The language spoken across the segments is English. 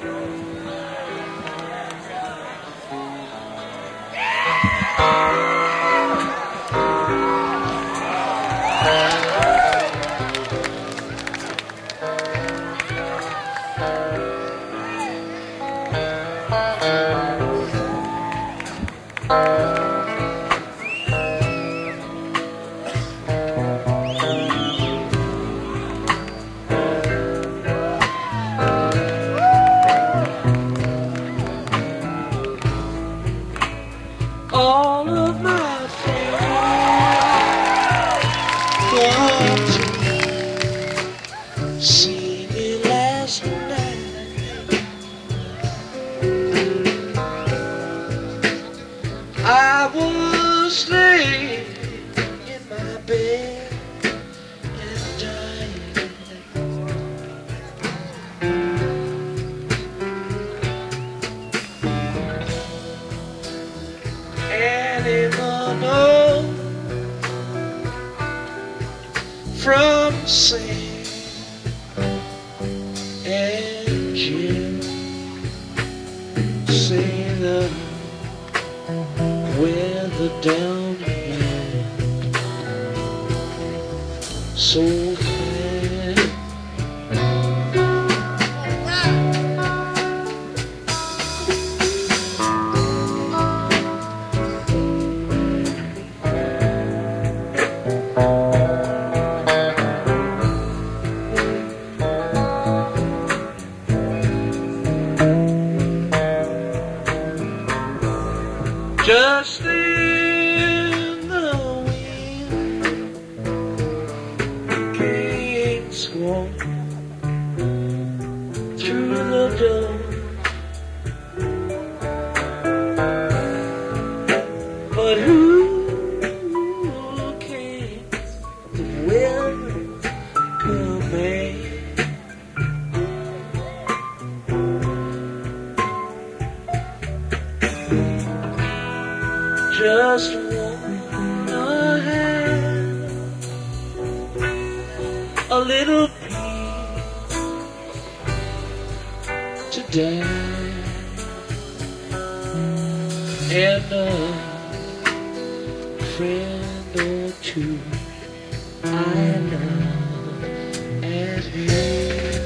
All of my friends see me last night. I was laying in my bed and dying. Animal from Sam and Jim say the weather down here so fair. Just in the wind came swan through the door, but who cares the weather coming? Just wanna have a little peace to die and a friend or two I love at hand.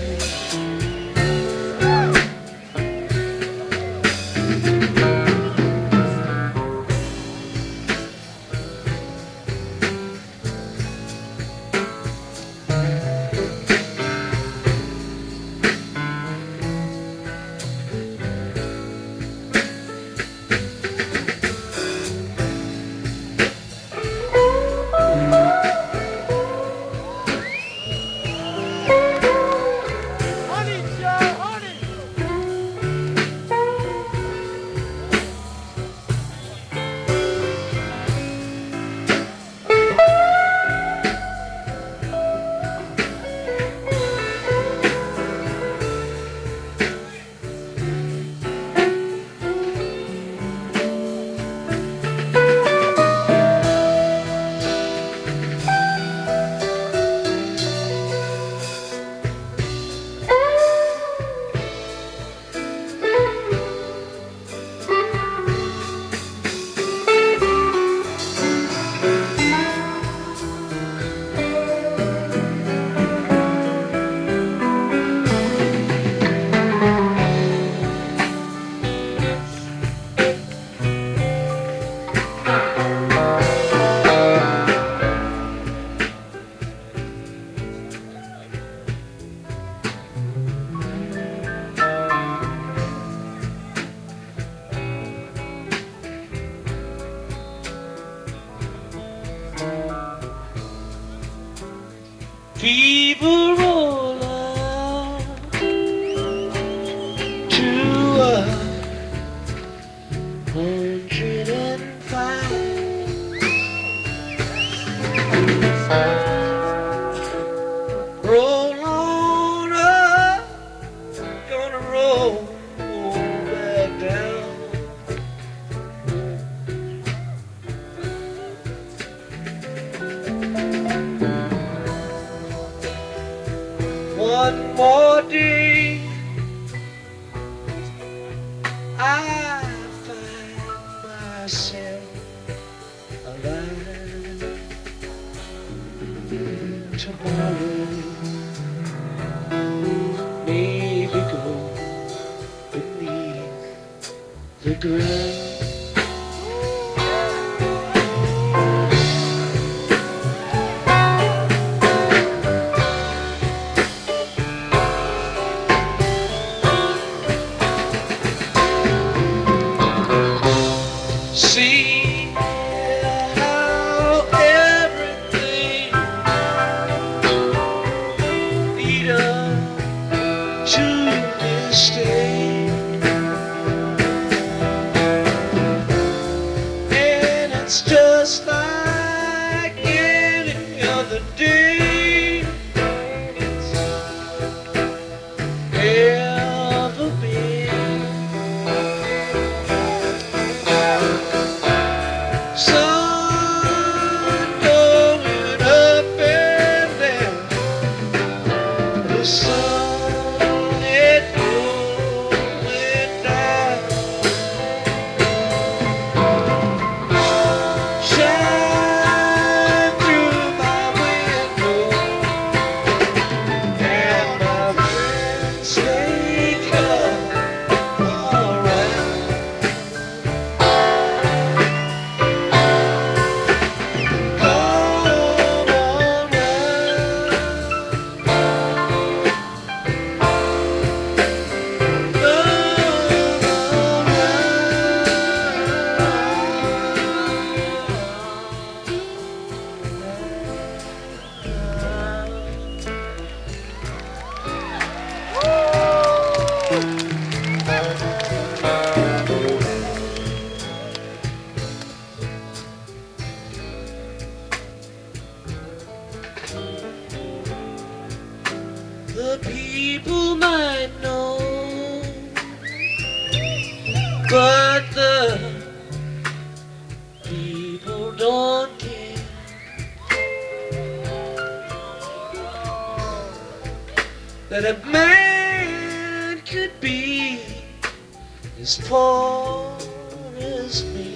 People roll out to 105. Roll on up, gonna roll back down. One more day ground. See how everything lead up to this day, and it's just like any other day it's ever been. Sun going up and down, the sun it going down, shine through my window, and my friends they come around. The people might know, but the people don't care. That a man could be as poor as me.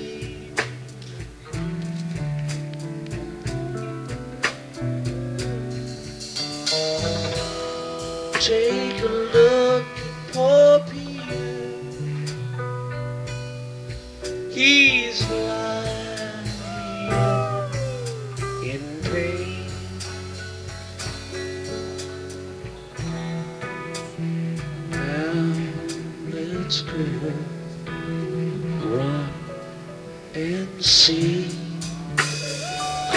Take a look at poor Peter. He's lying in pain. Now let's go run and see.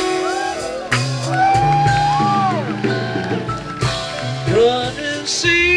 Run and see.